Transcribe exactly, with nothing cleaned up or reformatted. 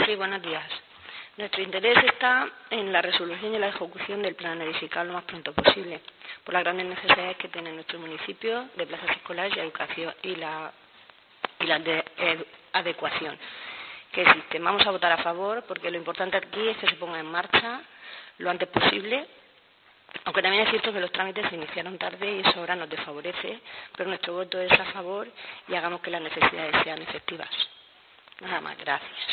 Sí, buenos días. Nuestro interés está en la resolución y la ejecución del plan edificado lo más pronto posible, por las grandes necesidades que tiene nuestro municipio de plazas escolares y educación y la, y la de, ed, adecuación que existen. Vamos a votar a favor porque lo importante aquí es que se ponga en marcha lo antes posible, aunque también es cierto que los trámites se iniciaron tarde y eso ahora nos desfavorece, pero nuestro voto es a favor y hagamos que las necesidades sean efectivas. Nada más, gracias.